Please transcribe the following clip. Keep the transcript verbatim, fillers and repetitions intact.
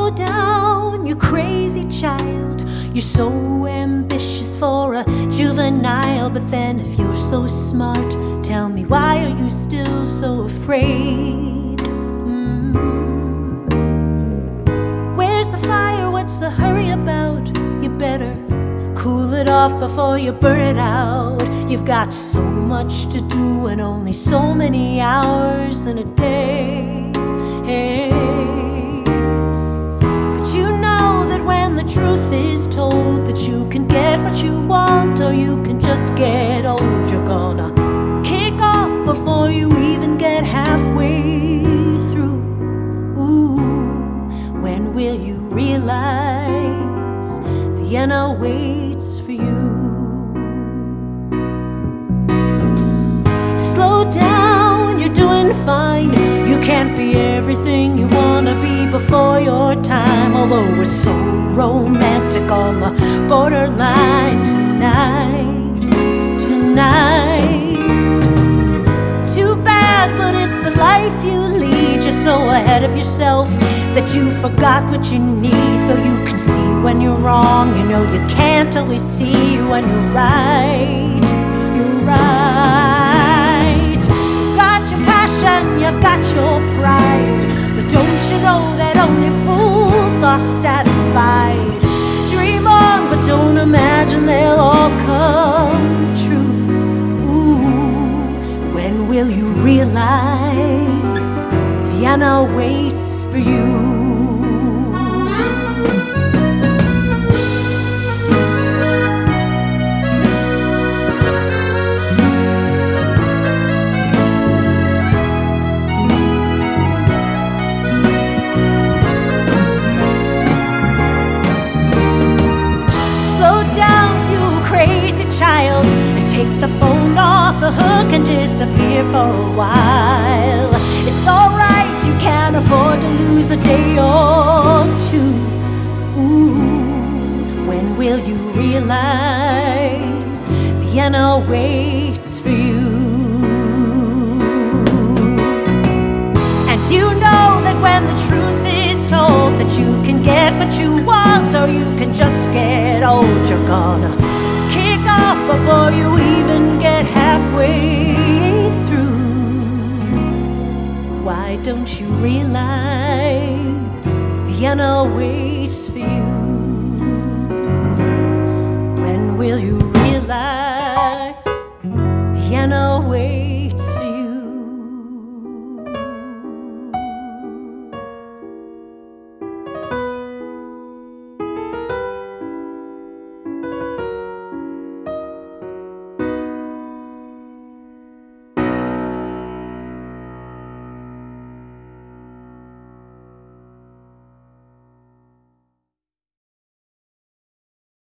Slow down, you crazy child. You're so ambitious for a juvenile. But then if you're so smart, tell me, why are you still so afraid? Mm. Where's the fire? What's the hurry about? You better cool it off before you burn it out. You've got so much to do and only so many hours in a day. Hey. But you know that when the truth is told, that you can get what you want or you can just get old. You're gonna kick off before you even get halfway through. Ooh, when will you realize Vienna waits for you? Slow down, you're doing fine. You can't be everything you wanna be before your time. Although we're so romantic on the borderline tonight, tonight. Too bad, but it's the life you lead. You're so ahead of yourself that you forgot what you need. Though you can see when you're wrong, you know you can't always see when you're right. You're right. You've got your passion, you've got your pride. But don't you know that only fools are satisfied? Dream on, but don't imagine they'll all come true. Ooh, when will you realize Vienna waits for you? Child, and take the phone off the hook and disappear for a while. It's alright, you can't afford to lose a day or two. Ooh, when will you realize Vienna waits for you? And you know that when the truth is told, that you can get what you want or you can just get old. You're gonna kick off before you even get halfway through. Why don't you realize